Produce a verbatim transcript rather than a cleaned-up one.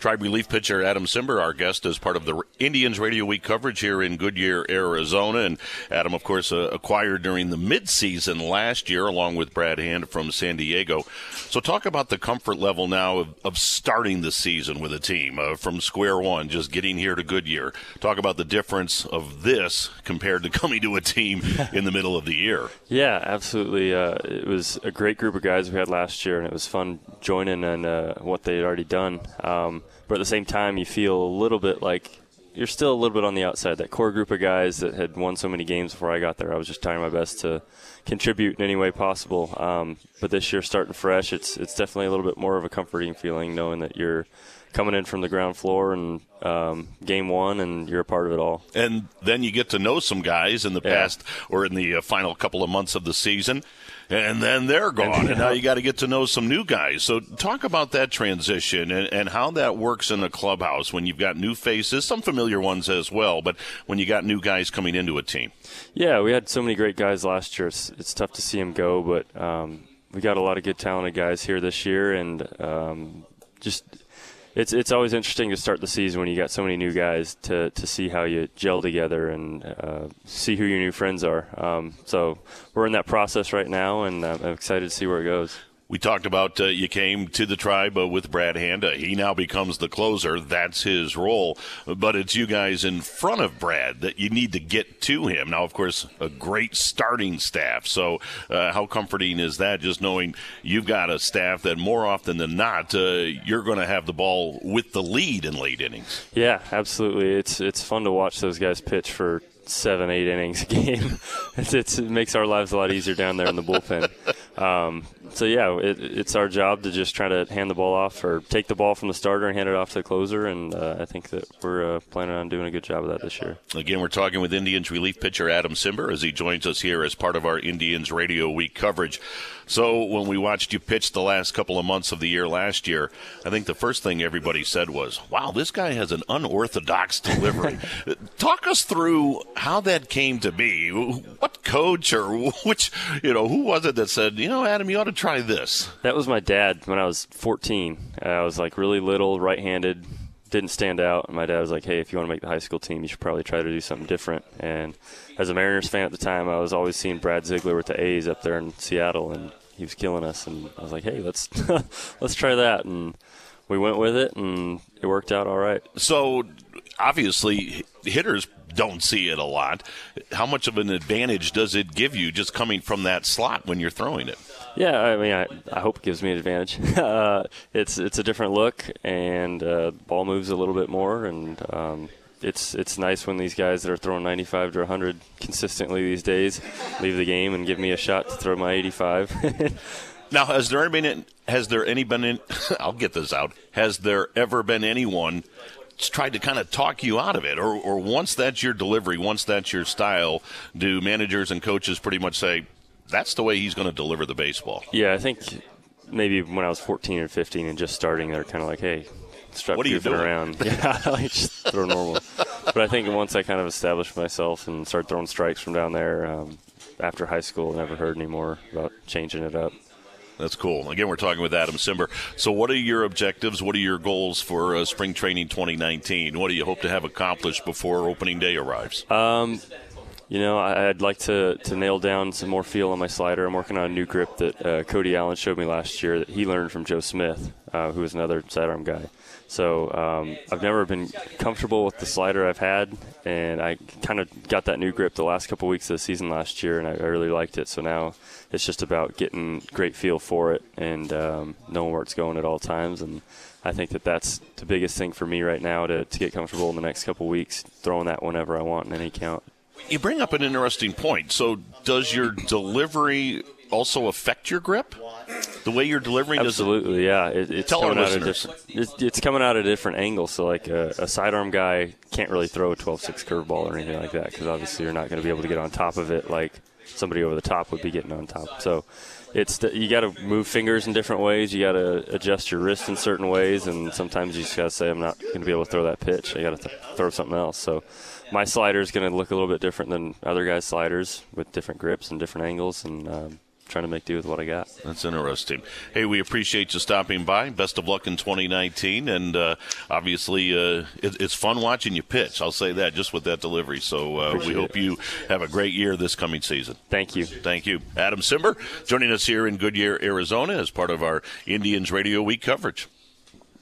Tribe relief pitcher Adam Cimber, our guest, as part of the Indians Radio Week coverage here in Goodyear, Arizona. And Adam, of course, uh, acquired during the midseason last year, along with Brad Hand from San Diego. So talk about the comfort level now of, of starting the season with a team uh, from square one, just getting here to Goodyear. Talk about the difference of this compared to coming to a team in the middle of the year. Yeah, absolutely. Uh, it was a great group of guys we had last year, and it was fun joining and uh, what they had already done. Um, but at the same time, you feel a little bit like you're still a little bit on the outside. That core group of guys that had won so many games before I got there, I was just trying my best to contribute in any way possible. Um, but this year, starting fresh, it's it's definitely a little bit more of a comforting feeling knowing that you're coming in from the ground floor and um, game one, and you're a part of it all. And then you get to know some guys in the yeah. past or in the uh, final couple of months of the season, and then they're gone, and, and now you got to get to know some new guys. So talk about that transition and, and how that works in the clubhouse when you've got new faces, some familiar ones as well, but when you got new guys coming into a team. Yeah, we had so many great guys last year. It's, it's tough to see them go, but um, we got a lot of good, talented guys here this year, and um, just – It's it's always interesting to start the season when you got so many new guys to, to see how you gel together and uh, see who your new friends are. Um, so we're in that process right now, and uh, I'm excited to see where it goes. We talked about uh, you came to the Tribe uh, with Brad Hand. Uh, he now becomes the closer. That's his role. But it's you guys in front of Brad that you need to get to him. Now, of course, a great starting staff. So uh, how comforting is that, just knowing you've got a staff that more often than not, uh, you're going to have the ball with the lead in late innings? Yeah, absolutely. It's, it's fun to watch those guys pitch for seven, eight innings a game. it's, it's, it makes our lives a lot easier down there in the bullpen. Um, so, yeah, it, it's our job to just try to hand the ball off or take the ball from the starter and hand it off to the closer, and uh, I think that we're uh, planning on doing a good job of that this year. Again, we're talking with Indians relief pitcher Adam Cimber as he joins us here as part of our Indians Radio Week coverage. So when we watched you pitch the last couple of months of the year last year, I think the first thing everybody said was, wow, this guy has an unorthodox delivery. Talk us through how that came to be. What coach or which, you know, who was it that said, you know, Adam, you ought to try this? That was my dad when I was fourteen. I was like really little, right-handed, didn't stand out. And my dad was like, hey, if you want to make the high school team, you should probably try to do something different. And as a Mariners fan at the time, I was always seeing Brad Ziegler with the A's up there in Seattle, and he was killing us. And I was like, hey, let's let's try that. And we went with it, and it worked out all right. So obviously hitters don't see it a lot. How much of an advantage does it give you just coming from that slot when you're throwing it? Yeah, I mean, I, I hope it gives me an advantage. uh, it's it's a different look, and uh, the ball moves a little bit more, and um, it's it's nice when these guys that are throwing ninety-five to one hundred consistently these days leave the game and give me a shot to throw my eighty-five. Now, has there been has there any been in, I'll get this out. Has there ever been anyone tried to kind of talk you out of it, or or once that's your delivery, once that's your style, do managers and coaches pretty much say, that's the way he's going to deliver the baseball? Yeah, I think maybe when I was fourteen or fifteen and just starting, they're kind of like, hey, stop what are you goofing doing? around. Yeah, like just throw normal. But I think once I kind of established myself and started throwing strikes from down there um, after high school, I never heard any more about changing it up. That's cool. Again, we're talking with Adam Cimber. So what are your objectives? What are your goals for uh, spring training twenty nineteen? What do you hope to have accomplished before opening day arrives? Um, you know, I'd like to, to nail down some more feel on my slider. I'm working on a new grip that uh, Cody Allen showed me last year that he learned from Joe Smith, uh, who is another sidearm guy. So um, I've never been comfortable with the slider I've had, and I kind of got that new grip the last couple weeks of the season last year, and I, I really liked it. So now it's just about getting great feel for it and um, knowing where it's going at all times. And I think that that's the biggest thing for me right now to, to get comfortable in the next couple weeks, throwing that whenever I want in any count. You bring up an interesting point. So does your delivery also affect your grip? The way you're delivering? Absolutely, yeah. It, it's Tell coming our out listeners. Of different, it's, it's coming out at a different angle. So, like a, a sidearm guy can't really throw a twelve six curveball or anything like that because obviously you're not going to be able to get on top of it like somebody over the top would be getting on top. So, it's the, you got to move fingers in different ways. You got to adjust your wrist in certain ways, and sometimes you just got to say, I'm not going to be able to throw that pitch. I got to th- throw something else. So, my slider is going to look a little bit different than other guys' sliders with different grips and different angles, and um, trying to make do with what I got. That's interesting. Hey, we appreciate you stopping by. Best of luck in twenty nineteen. And uh, obviously, uh, it, it's fun watching you pitch. I'll say that just with that delivery. So uh, we hope it. you have a great year this coming season. Thank you. Thank you. Adam Cimber joining us here in Goodyear, Arizona as part of our Indians Radio Week coverage.